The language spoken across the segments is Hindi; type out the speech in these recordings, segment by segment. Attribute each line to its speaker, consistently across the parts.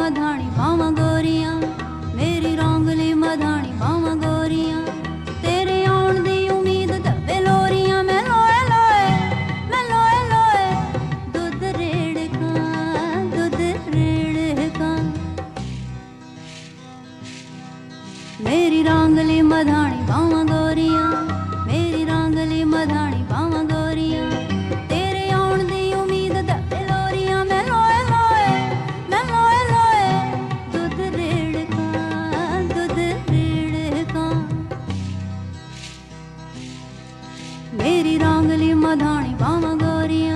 Speaker 1: मधानी बावा गोरियां, मेरी रंगली मधानी बावा गोरियां, तेरे आउण दी उम्मीद दबे लोरियां, मैं लोए लोए, मैं लोए लोए, दुध रेड़का, मेरी रंगली मधानी बावा गोरियां, मेरी रंगली मधानी बावा गोरियां, तेरे आउण दी उम्मीद दबे लोरियां, मैं लोए लोए, मैं लोए लोए, दुध रेड़का, मेरी रंगली मधानी बावा गोरियां।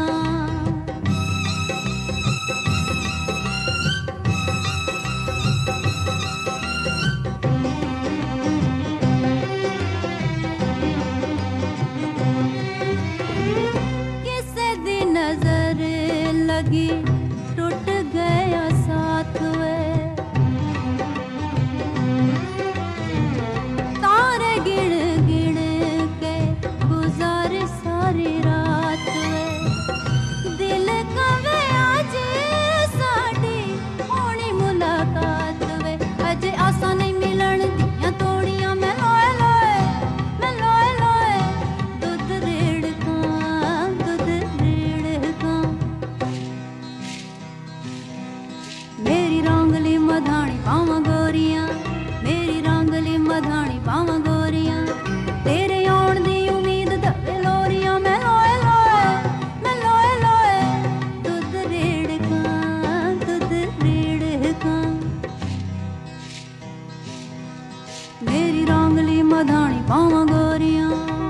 Speaker 1: नजर लगी टूट गया साथ वे, तारे गिण गिण के गुजारे सारी रात वे, दिल कवे आज साडी होनी मुलाकात वे, अजे आसा नहीं मिलन दियां तोड़ियां, मैं लोए लोए, मैं लोए लोए, दुध रेड़का, मेरी रंगली मधानी बावा गोरियां, मेरी रंगली मधानी बावा गोरियां, तेरे आउण दी उम्मीद दबे लोरियां, मैं लोए लोए, मैं लोए लोए, दुध रेड़का, मेरी रंगली मधानी बावा गोरियां।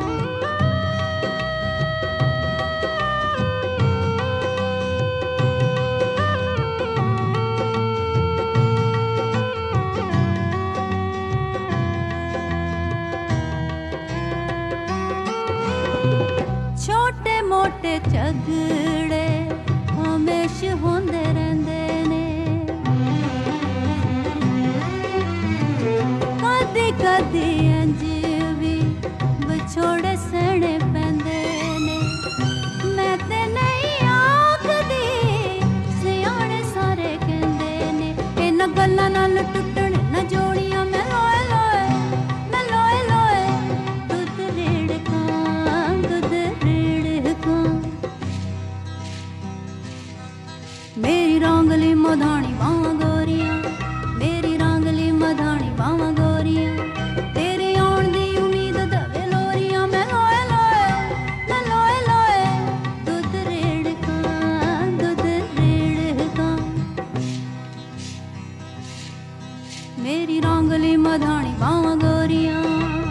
Speaker 1: छोटे मोटे झगड़े हमेश होंदे रहंदे ने, कदी कदी इंज भी विछोड़े सहने पैंदे ने, मैं ते नहीं आखदी सियाणे सारे कहंदे ने, इन्हां गल्लां नाल टुटण ना जोड़ियां, मैं लोए लोए, मैं लोए लोए, दुध रेड़का, मेरी रंगली मधानी बावा गोरियां, मेरी रंगली मधानी बावा गोरियां, तेरे आउण दी उम्मीद दबे लोरियां, मैं लोए लोए, मैं लोए लोए, दुध रेड़का, मेरी रंगली मधानी बावा गोरियां।